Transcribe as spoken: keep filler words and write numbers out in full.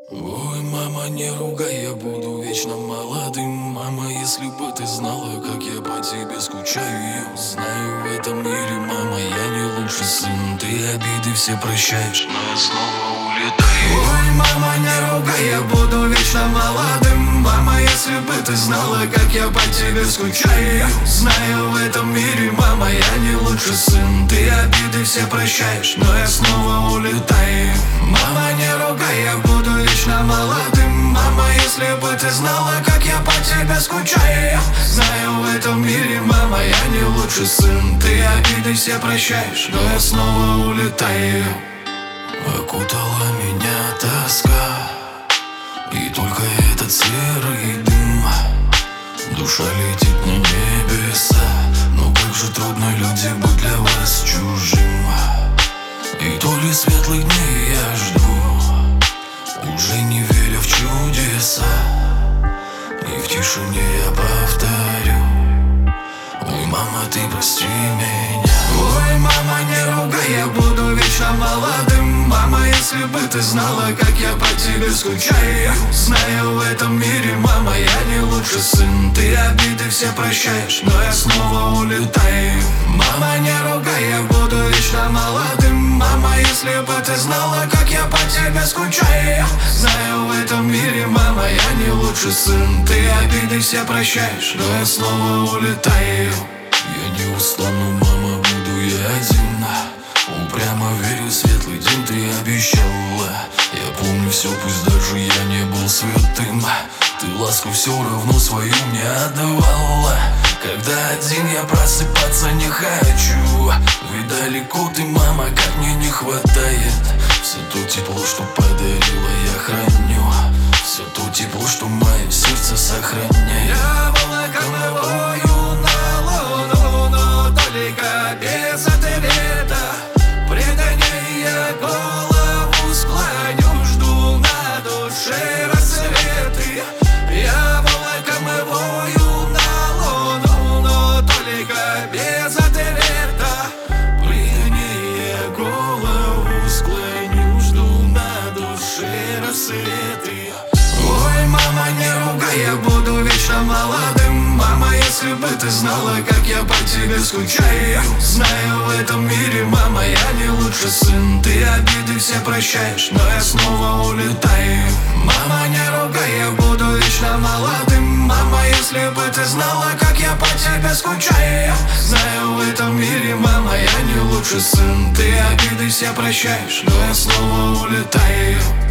Ой, мама, не ругай, я буду вечно молодым. Мама, если бы ты знала, как я по тебе скучаю. Я знаю, в этом мире, мама, я не лучший сын. Ты обиды все прощаешь, но я снова улетаю. Ой, мама, не ругай, я буду вечно молодым. Мама, если бы ты знала, как я по тебе скучаю. Я знаю, в этом мире, мама, я не лучший сын. Ты обиды все прощаешь, но я снова улетаю. Мама, не ругай, я буду вечно молодым. Мама, если бы ты знала, как я по тебе скучаю. Я знаю, в этом мире, мама, я не лучший сын. Ты обиды все прощаешь, но я снова улетаю. Окутала меня тоска, и только этот серый дым. Душа летит на небеса, но как же трудно, люди, быть для вас чужим. И то ли светлых дней я жду, уже не веря в чудеса. И в тишине я повторю: ой, мама, ты прости меня. Ой, мама, не ругай, я буду вечно молодым. Мама, если бы ты знала, как я по тебе скучаю. Я знаю, в этом мире, мама, я не лучший сын. Ты обиды все прощаешь, но я снова улетаю. Мама, не ругай, я буду вечно молодым. Мама, если бы ты знала, как я по тебе скучаю. Я знаю, в этом мире, мама, я не лучший сын. Ты обиды все прощаешь, но я снова улетаю. Я не устану, мама, буду я один. Упрямо верю, светлый день ты обещала. Я помню все, пусть даже я не был святым. Ты ласку все равно свою мне отдавала. Когда один я просыпаться не хочу, ведь далеко ты, мама, как мне не хватает. Все то тепло, что подарила, я храню. Все то тепло, что мое сердце сохраняет. Я волокомовую на луну, но только без ответа. Предай, я голову склоню, жду на душе рассветы. Я волокомовую на луну, но только без ответа. Предай, я голову склоню, жду на душе рассветы. Ой, мама, не ругай, я буду вечно молодым. Мама, если бы ты знала, как я по тебе скучаю. Я знаю, в этом мире, мама, я не лучший сын. Ты обиды все прощаешь, но я снова улетаю. Мама, не ругай, я буду вечно молодым. Мама, если бы ты знала, как я по тебе скучаю. Я знаю, в этом мире, мама, я не лучший сын. Ты обиды все прощаешь, но я снова улетаю.